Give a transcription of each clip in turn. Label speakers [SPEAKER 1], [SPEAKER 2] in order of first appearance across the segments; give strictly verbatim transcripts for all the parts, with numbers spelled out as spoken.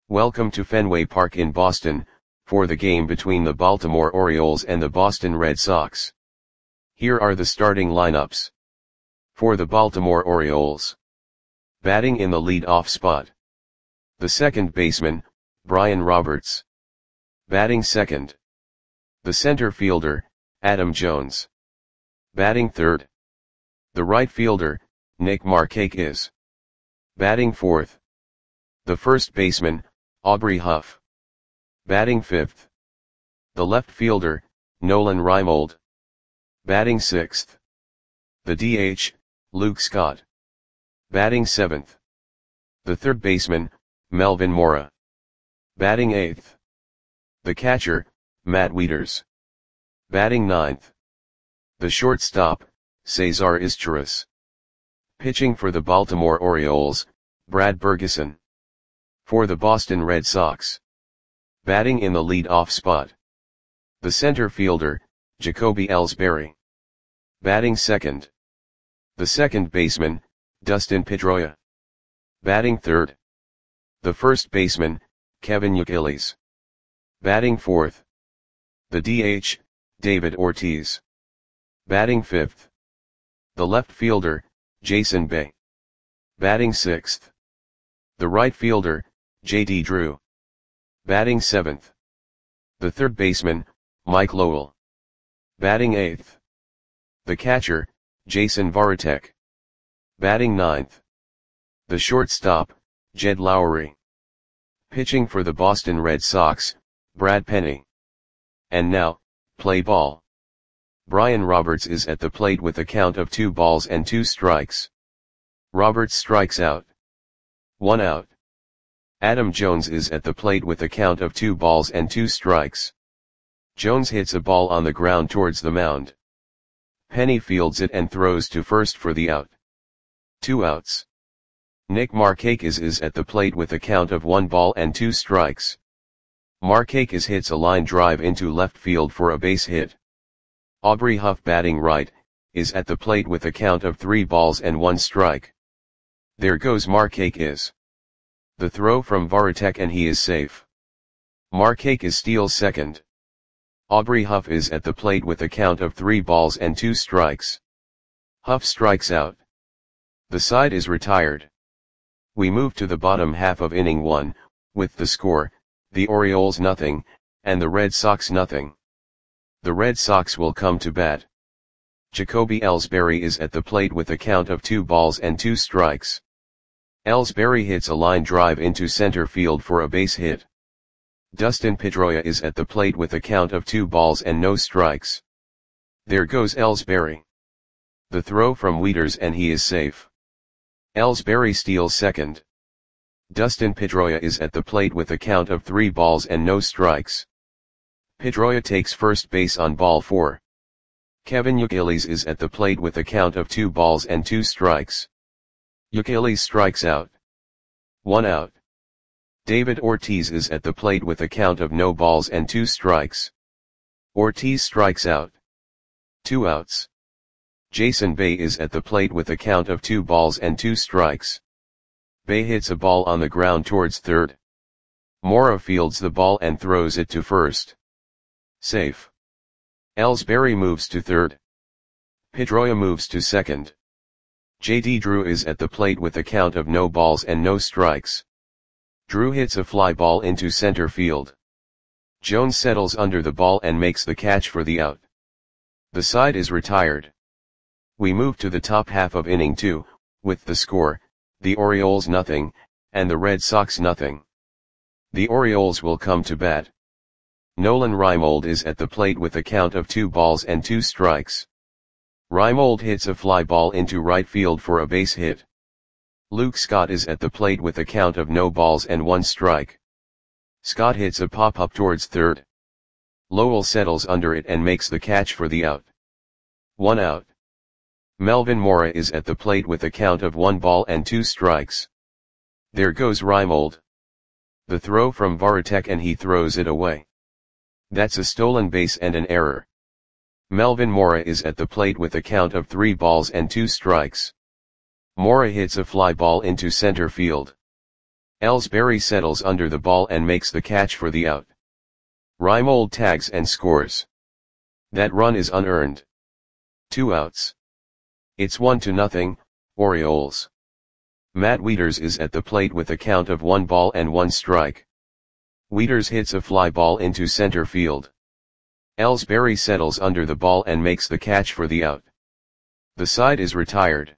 [SPEAKER 1] Welcome to Fenway Park in Boston, for the game between the Baltimore Orioles and the Boston Red Sox. Here are the starting lineups. For the Baltimore Orioles. Batting in the lead-off spot. The second baseman, Brian Roberts. Batting second. The center fielder, Adam Jones. Batting third. The right fielder, Nick Markakis. Batting fourth. The first baseman, Aubrey Huff. Batting fifth. The left fielder, Nolan Reimold. Batting sixth. The D H, Luke Scott. Batting seventh. The third baseman, Melvin Mora. Batting eighth. The catcher, Matt Wieters. Batting ninth. The shortstop, Cesar Izturis. Pitching for the Baltimore Orioles, Brad Bergeson. For the Boston Red Sox. Batting in the lead-off spot. The center fielder, Jacoby Ellsbury. Batting second. The second baseman, Dustin Pedroia. Batting third. The first baseman, Kevin Youkilis. Batting fourth. The D H, David Ortiz. Batting fifth. The left fielder, Jason Bay. Batting sixth. The right fielder, J D Drew. Batting seventh. The third baseman, Mike Lowell. Batting eighth. The catcher, Jason Varitek. Batting ninth. The shortstop, Jed Lowry. Pitching for the Boston Red Sox, Brad Penny. And now, play ball. Brian Roberts is at the plate with a count of two balls and two strikes. Roberts strikes out. One out. Adam Jones is at the plate with a count of two balls and two strikes. Jones hits a ball on the ground towards the mound. Penny fields it and throws to first for the out. Two outs. Nick Markakis is at the plate with a count of one ball and two strikes. Markakis hits a line drive into left field for a base hit. Aubrey Huff, batting right, is at the plate with a count of three balls and one strike. There goes Markakis. The throw from Varitek and he is safe. Markakis steals second. Aubrey Huff is at the plate with a count of three balls and two strikes. Huff strikes out. The side is retired. We move to the bottom half of inning one, with the score, the Orioles nothing, and the Red Sox nothing. The Red Sox will come to bat. Jacoby Ellsbury is at the plate with a count of two balls and two strikes. Ellsbury hits a line drive into center field for a base hit. Dustin Pedroia is at the plate with a count of two balls and no strikes. There goes Ellsbury. The throw from Wieters and he is safe. Ellsbury steals second. Dustin Pedroia is at the plate with a count of three balls and no strikes. Pedroia takes first base on ball four. Kevin Youkilis is at the plate with a count of two balls and two strikes. Youkilis strikes out. One out. David Ortiz is at the plate with a count of no balls and two strikes. Ortiz strikes out. Two outs. Jason Bay is at the plate with a count of two balls and two strikes. Bay hits a ball on the ground towards third. Mora fields the ball and throws it to first. Safe. Ellsbury moves to third. Pedroia moves to second. J D Drew is at the plate with a count of no balls and no strikes. Drew hits a fly ball into center field. Jones settles under the ball and makes the catch for the out. The side is retired. We move to the top half of inning two, with the score, the Orioles nothing, and the Red Sox nothing. The Orioles will come to bat. Nolan Reimold is at the plate with a count of two balls and two strikes. Reimold hits a fly ball into right field for a base hit. Luke Scott is at the plate with a count of no balls and one strike. Scott hits a pop-up towards third. Lowell settles under it and makes the catch for the out. One out. Melvin Mora is at the plate with a count of one ball and two strikes. There goes Reimold. The throw from Varitek and he throws it away. That's a stolen base and an error. Melvin Mora is at the plate with a count of three balls and two strikes. Mora hits a fly ball into center field. Ellsbury settles under the ball and makes the catch for the out. Reimold tags and scores. That run is unearned. Two outs. It's one to nothing, Orioles. Matt Wieters is at the plate with a count of one ball and one strike. Wieters hits a fly ball into center field. Ellsbury settles under the ball and makes the catch for the out. The side is retired.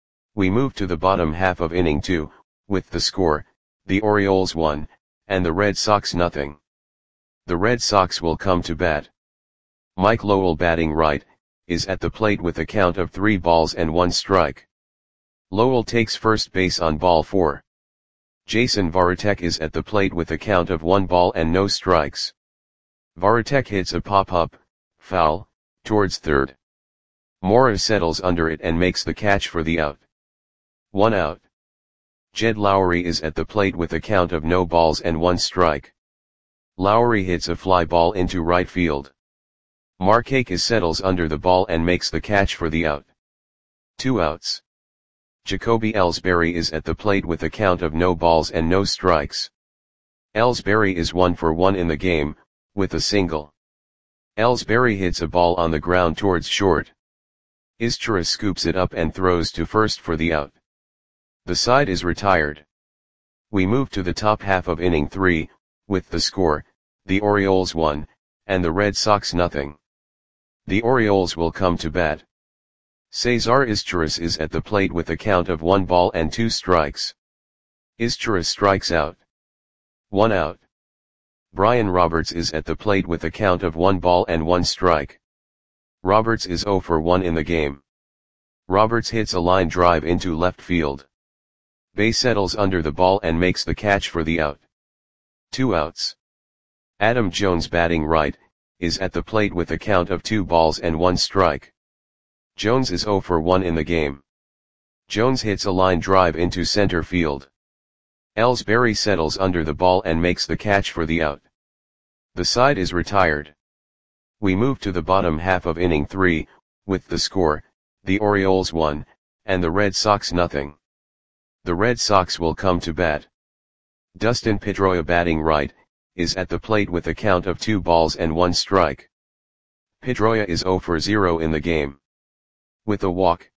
[SPEAKER 1] We move to the bottom half of inning two, with the score, the Orioles one, and the Red Sox nothing. The Red Sox will come to bat. Mike Lowell, batting right, is at the plate with a count of three balls and one strike. Lowell takes first base on ball four. Jason Varitek is at the plate with a count of one ball and no strikes. Varitek hits a pop-up, foul, towards third. Mora settles under it and makes the catch for the out. One out. Jed Lowry is at the plate with a count of no balls and one strike. Lowry hits a fly ball into right field. Markakis settles under the ball and makes the catch for the out. Two outs. Jacoby Ellsbury is at the plate with a count of no balls and no strikes. Ellsbury is one for one in the game, with a single. Ellsbury hits a ball on the ground towards short. Izchira scoops it up and throws to first for the out. The side is retired. We move to the top half of inning three, with the score, the Orioles one, and the Red Sox nothing. The Orioles will come to bat. Cesar Izchira is at the plate with a count of one ball and two strikes. Izchira strikes out. One out. Brian Roberts is at the plate with a count of one ball and one strike. Roberts is zero for one in the game. Roberts hits a line drive into left field. Bay settles under the ball and makes the catch for the out. Two outs. Adam Jones, batting right, is at the plate with a count of two balls and one strike. Jones is zero for one in the game. Jones hits a line drive into center field. Ellsbury settles under the ball and makes the catch for the out. The side is retired. We move to the bottom half of inning three, with the score, the Orioles one, and the Red Sox nothing. The Red Sox will come to bat. Dustin Pedroia, batting right, is at the plate with a count of two balls and one strike. Pedroia is zero for zero in the game. With a walk,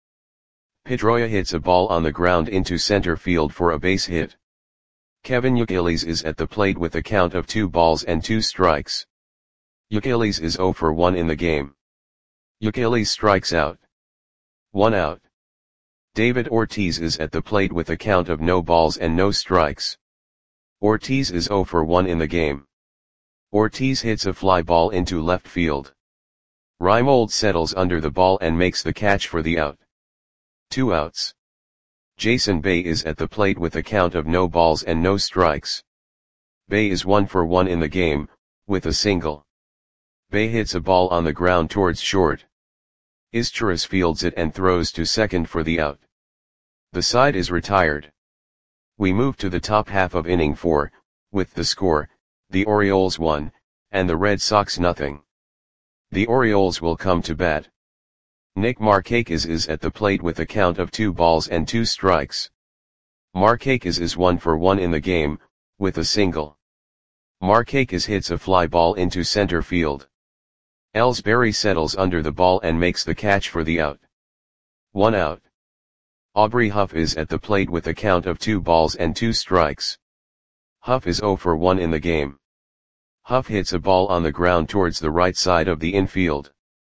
[SPEAKER 1] Pedroia hits a ball on the ground into center field for a base hit. Kevin Youkilis is at the plate with a count of two balls and two strikes. Youkilis is zero for one in the game. Youkilis strikes out. One out. David Ortiz is at the plate with a count of no balls and no strikes. Ortiz is zero for one in the game. Ortiz hits a fly ball into left field. Reimold settles under the ball and makes the catch for the out. Two outs. Jason Bay is at the plate with a count of no balls and no strikes. Bay is one for one in the game, with a single. Bay hits a ball on the ground towards short. Izchira fields it and throws to second for the out. The side is retired. We move to the top half of inning four, with the score, the Orioles one, and the Red Sox nothing. The Orioles will come to bat. Nick Markakis is at the plate with a count of two balls and two strikes. Markakis is one for one in the game, with a single. Markakis hits a fly ball into center field. Ellsbury settles under the ball and makes the catch for the out. One out. Aubrey Huff is at the plate with a count of two balls and two strikes. Huff is zero for one in the game. Huff hits a ball on the ground towards the right side of the infield.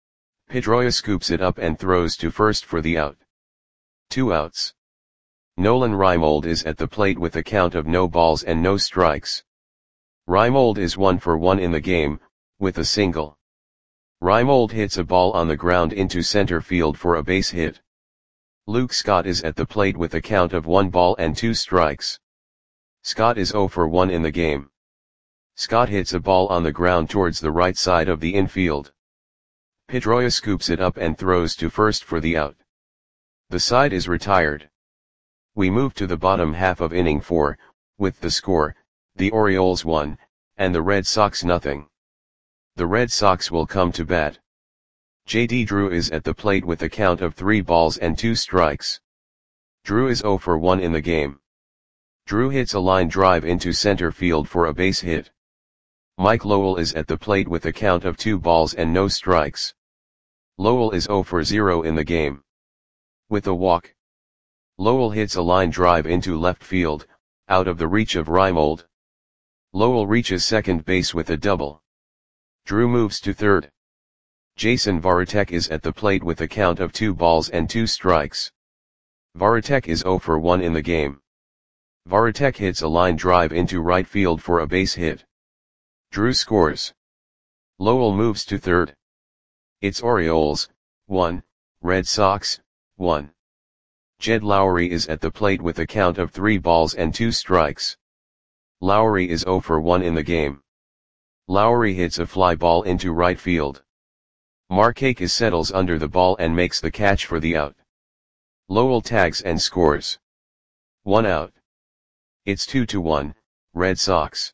[SPEAKER 1] Pedroia scoops it up and throws to first for the out. Two outs. Nolan Reimold is at the plate with a count of no balls and no strikes. Reimold is one for one in the game, with a single. Reimold hits a ball on the ground into center field for a base hit. Luke Scott is at the plate with a count of one ball and two strikes. Scott is zero for one in the game. Scott hits a ball on the ground towards the right side of the infield. Pedroia scoops it up and throws to first for the out. The side is retired. We move to the bottom half of inning four, with the score, the Orioles one, and the Red Sox nothing. The Red Sox will come to bat. J D Drew is at the plate with a count of three balls and two strikes. Drew is zero for one in the game. Drew hits a line drive into center field for a base hit. Mike Lowell is at the plate with a count of two balls and no strikes. Lowell is zero for zero in the game. With a walk, Lowell hits a line drive into left field, out of the reach of Reimold. Lowell reaches second base with a double. Drew moves to third. Jason Varitek is at the plate with a count of two balls and two strikes. Varitek is zero for one in the game. Varitek hits a line drive into right field for a base hit. Drew scores. Lowell moves to third. It's Orioles, one, Red Sox, one. Jed Lowrie is at the plate with a count of three balls and two strikes. Lowrie is zero for one in the game. Lowrie hits a fly ball into right field. Markakis settles under the ball and makes the catch for the out. Lowell tags and scores. One out. It's two to one, Red Sox.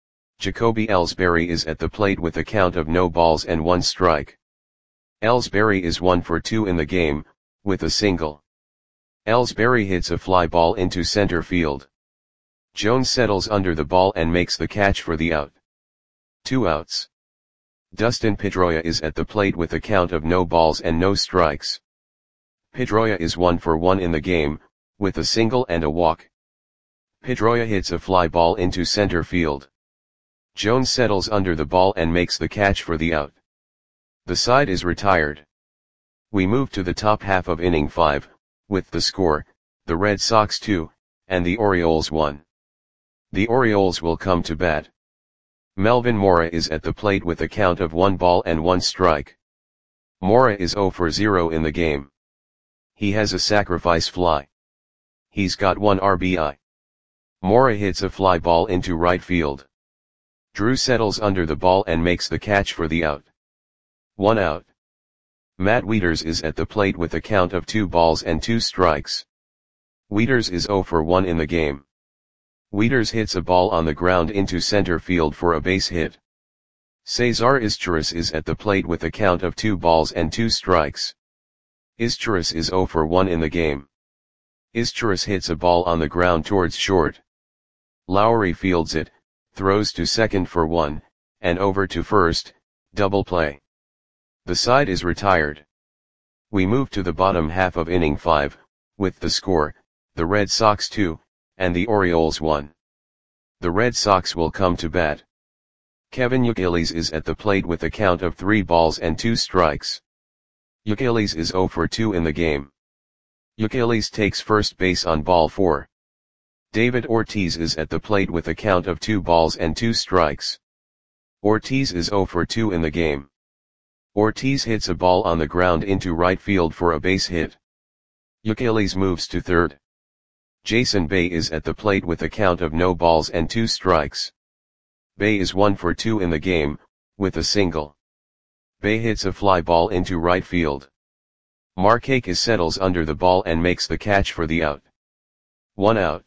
[SPEAKER 1] Jacoby Ellsbury is at the plate with a count of no balls and one strike. Ellsbury is one for two in the game, with a single. Ellsbury hits a fly ball into center field. Jones settles under the ball and makes the catch for the out. Two outs. Dustin Pedroia is at the plate with a count of no balls and no strikes. Pedroia is one for one in the game, with a single and a walk. Pedroia hits a fly ball into center field. Jones settles under the ball and makes the catch for the out. The side is retired. We move to the top half of inning five, with the score, the Red Sox two, and the Orioles one. The Orioles will come to bat. Melvin Mora is at the plate with a count of one ball and one strike. Mora is zero for zero in the game. He has a sacrifice fly. He's got one R B I. Mora hits a fly ball into right field. Drew settles under the ball and makes the catch for the out. One out. Matt Wieters is at the plate with a count of two balls and two strikes. Wieters is zero for one in the game. Wieters hits a ball on the ground into center field for a base hit. Cesar Izturis is at the plate with a count of two balls and two strikes. Izturis is zero for one in the game. Izturis hits a ball on the ground towards short. Lowrie fields it, throws to second for one, and over to first, double play. The side is retired. We move to the bottom half of inning five, with the score, the Red Sox two, and the Orioles one. The Red Sox will come to bat. Kevin Youkilis is at the plate with a count of three balls and two strikes. Youkilis is zero for two in the game. Youkilis takes first base on ball four. David Ortiz is at the plate with a count of two balls and two strikes. Ortiz is zero for two in the game. Ortiz hits a ball on the ground into right field for a base hit. Youkilis moves to third. Jason Bay is at the plate with a count of no balls and two strikes. Bay is one for two in the game, with a single. Bay hits a fly ball into right field. Markakis settles under the ball and makes the catch for the out. One out.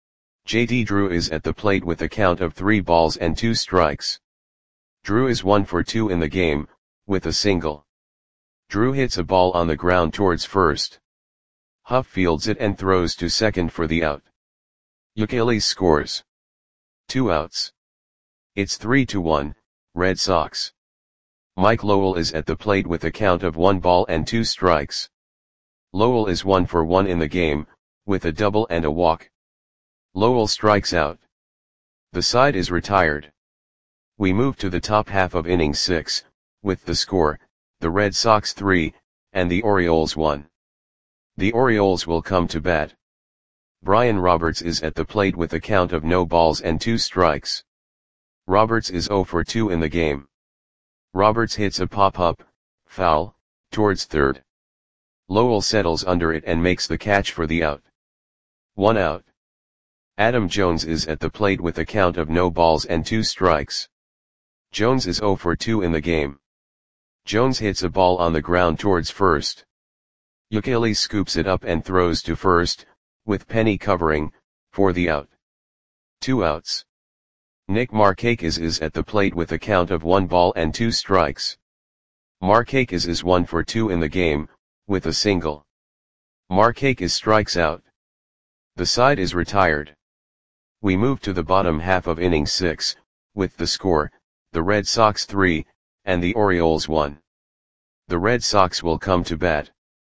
[SPEAKER 1] J D Drew is at the plate with a count of three balls and two strikes. Drew is one for two in the game, with a single. Drew hits a ball on the ground towards first. Huff fields it and throws to second for the out. Youkilis scores. Two outs. It's three to one, Red Sox. Mike Lowell is at the plate with a count of one ball and two strikes. Lowell is one for one in the game, with a double and a walk. Lowell strikes out. The side is retired. We move to the top half of inning six, with the score, the Red Sox three, and the Orioles one. The Orioles will come to bat. Brian Roberts is at the plate with a count of no balls and two strikes. Roberts is zero for two in the game. Roberts hits a pop-up, foul, towards third. Lowell settles under it and makes the catch for the out. One out. Adam Jones is at the plate with a count of no balls and two strikes. Jones is zero for two in the game. Jones hits a ball on the ground towards first. Youkilis scoops it up and throws to first, with Penny covering, for the out. Two outs. Nick Markakis is at the plate with a count of one ball and two strikes. Markakis is one for two in the game, with a single. Markakis strikes out. The side is retired. We move to the bottom half of inning six, with the score, the Red Sox three, and the Orioles one. The Red Sox will come to bat.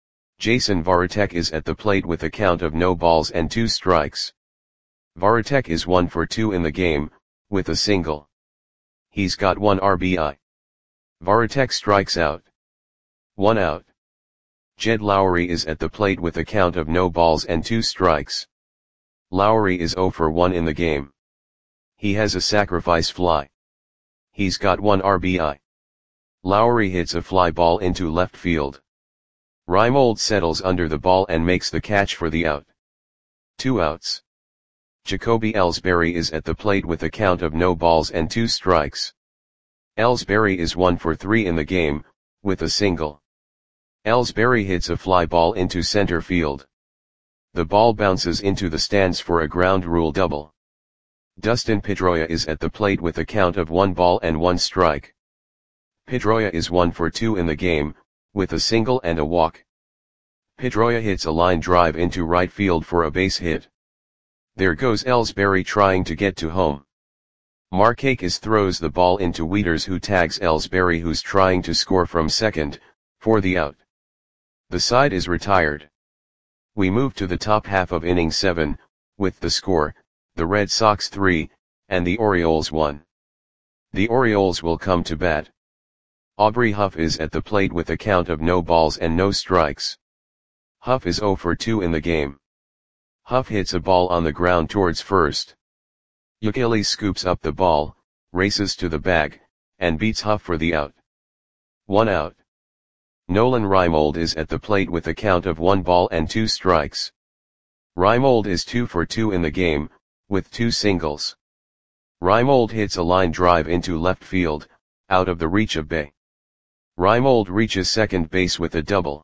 [SPEAKER 1] Jason Varitek is at the plate with a count of no balls and two strikes. Varitek is one for two in the game, with a single. He's got one R B I. Varitek strikes out. One out. Jed Lowrie is at the plate with a count of no balls and two strikes. Lowrie is zero for one in the game. He has a sacrifice fly. He's got one R B I. Lowrie hits a fly ball into left field. Reimold settles under the ball and makes the catch for the out. Two outs. Jacoby Ellsbury is at the plate with a count of no balls and two strikes. Ellsbury is one for three in the game, with a single. Ellsbury hits a fly ball into center field. The ball bounces into the stands for a ground rule double. Dustin Pedroia is at the plate with a count of one ball and one strike. Pedroia is one for two in the game, with a single and a walk. Pedroia hits a line drive into right field for a base hit. There goes Ellsbury trying to get to home. Markakis throws the ball into Wieters, who tags Ellsbury, who's trying to score from second, for the out. The side is retired. We move to the top half of inning seven, with the score, the Red Sox three, and the Orioles one. The Orioles will come to bat. Aubrey Huff is at the plate with a count of no balls and no strikes. Huff is zero for two in the game. Huff hits a ball on the ground towards first. Youkilis scoops up the ball, races to the bag, and beats Huff for the out. One out. Nolan Reimold is at the plate with a count of one ball and two strikes. Reimold is two for two in the game, with two singles. Reimold hits a line drive into left field, out of the reach of Bay. Reimold reaches second base with a double.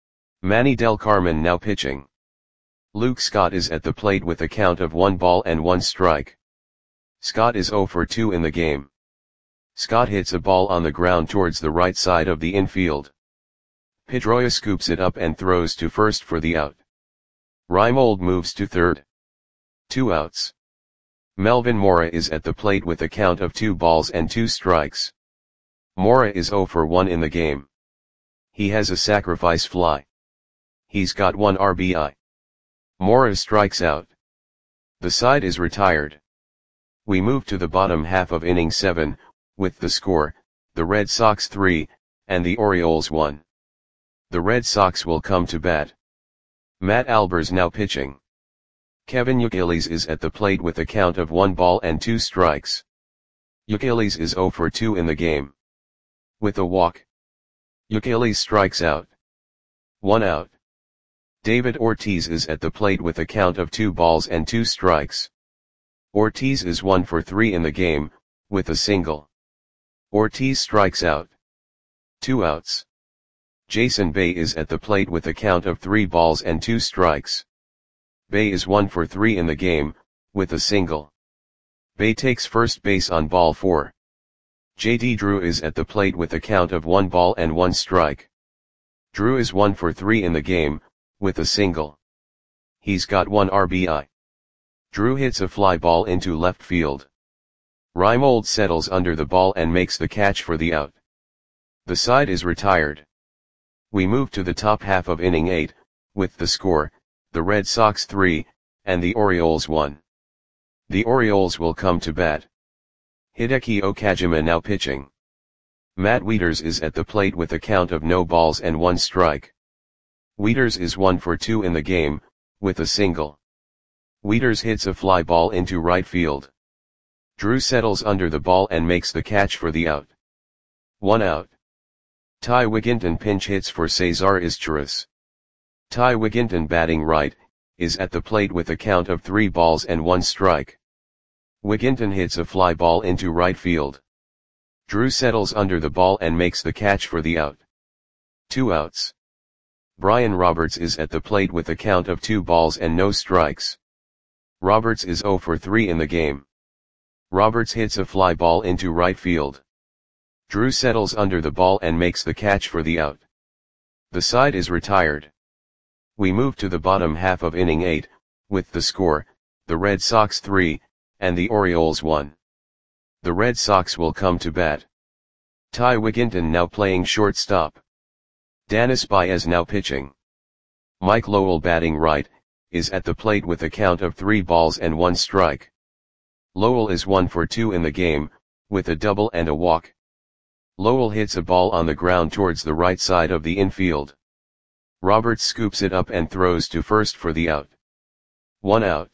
[SPEAKER 1] Manny Del Carmen now pitching. Luke Scott is at the plate with a count of one ball and one strike. Scott is zero for two in the game. Scott hits a ball on the ground towards the right side of the infield. Pedroia scoops it up and throws to first for the out. Reimold moves to third. Two outs. Melvin Mora is at the plate with a count of two balls and two strikes. Mora is zero for one in the game. He has a sacrifice fly. He's got one R B I. Mora strikes out. The side is retired. We move to the bottom half of inning seven, with the score, the Red Sox three, and the Orioles one. The Red Sox will come to bat. Matt Albers now pitching. Kevin Youkilis is at the plate with a count of one ball and two strikes. Youkilis is zero for two in the game. With a walk. Youkilis strikes out. One out. David Ortiz is at the plate with a count of two balls and two strikes. Ortiz is one for three in the game, with a single. Ortiz strikes out. Two outs. Jason Bay is at the plate with a count of three balls and two strikes. Bay is one for three in the game, with a single. Bay takes first base on ball four. J D Drew is at the plate with a count of one ball and one strike. Drew is one for three in the game, with a single. He's got one R B I. Drew hits a fly ball into left field. Reimold settles under the ball and makes the catch for the out. The side is retired. We move to the top half of inning eight, with the score, the Red Sox three, and the Orioles one. The Orioles will come to bat. Hideki Okajima now pitching. Matt Wieters is at the plate with a count of no balls and one strike. Wieters is one for two in the game, with a single. Wieters hits a fly ball into right field. Drew settles under the ball and makes the catch for the out. One out. Ty Wigginton pinch hits for Cesar Izturis. Ty Wigginton, batting right, is at the plate with a count of three balls and one strike. Wigginton hits a fly ball into right field. Drew settles under the ball and makes the catch for the out. Two outs. Brian Roberts is at the plate with a count of two balls and no strikes. Roberts is zero for three in the game. Roberts hits a fly ball into right field. Drew settles under the ball and makes the catch for the out. The side is retired. We move to the bottom half of inning eight, with the score, the Red Sox three, and the Orioles one. The Red Sox will come to bat. Ty Wigginton now playing shortstop. Danis Baez now pitching. Mike Lowell batting right, is at the plate with a count of three balls and one strike. Lowell is one for two in the game, with a double and a walk. Lowell hits a ball on the ground towards the right side of the infield. Roberts scoops it up and throws to first for the out. One out.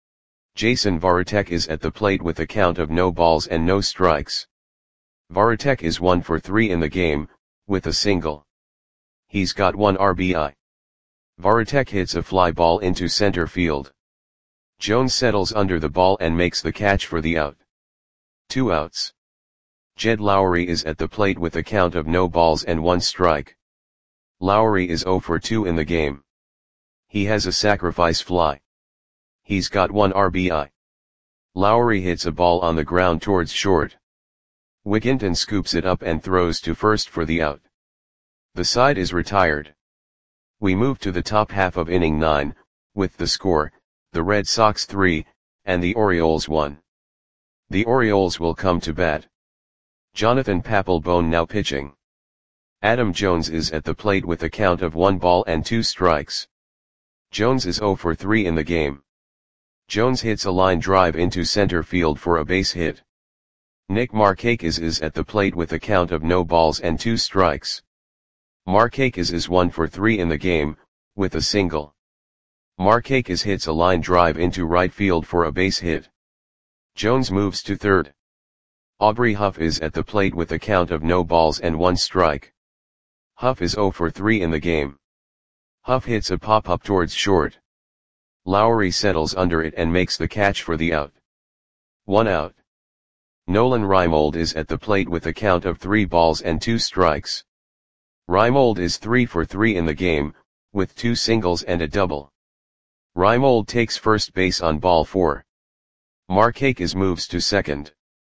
[SPEAKER 1] Jason Varitek is at the plate with a count of no balls and no strikes. Varitek is one for three in the game, with a single. He's got one R B I. Varitek hits a fly ball into center field. Jones settles under the ball and makes the catch for the out. Two outs. Jed Lowrie is at the plate with a count of no balls and one strike. Lowrie is zero for two in the game. He has a sacrifice fly. He's got one R B I. Lowrie hits a ball on the ground towards short. Wigginton scoops it up and throws to first for the out. The side is retired. We move to the top half of inning nine, with the score, the Red Sox three, and the Orioles one. The Orioles will come to bat. Jonathan Papelbon now pitching. Adam Jones is at the plate with a count of one ball and two strikes. Jones is zero for three in the game. Jones hits a line drive into center field for a base hit. Nick Markakis is at the plate with a count of no balls and two strikes. Markakis is one for three in the game, with a single. Markakis hits a line drive into right field for a base hit. Jones moves to third. Aubrey Huff is at the plate with a count of no balls and one strike. Huff is zero for three in the game. Huff hits a pop-up towards short. Lowrie settles under it and makes the catch for the out. One out. Nolan Reimold is at the plate with a count of three balls and two strikes. Reimold is three for three in the game, with two singles and a double. Reimold takes first base on ball four. Markakis moves to second.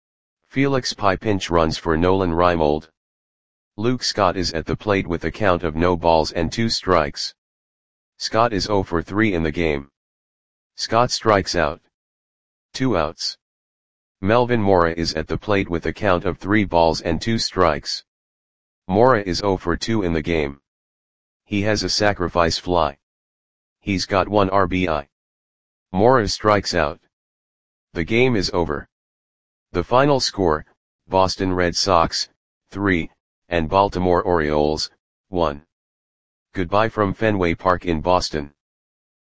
[SPEAKER 1] Felix Pie pinch runs for Nolan Reimold. Luke Scott is at the plate with a count of no balls and two strikes. Scott is zero for three in the game. Scott strikes out. Two outs. Melvin Mora is at the plate with a count of three balls and two strikes. Mora is zero for two in the game. He has a sacrifice fly. He's got one R B I. Mora strikes out. The game is over. The final score, Boston Red Sox, three, and Baltimore Orioles, one. Goodbye from Fenway Park in Boston.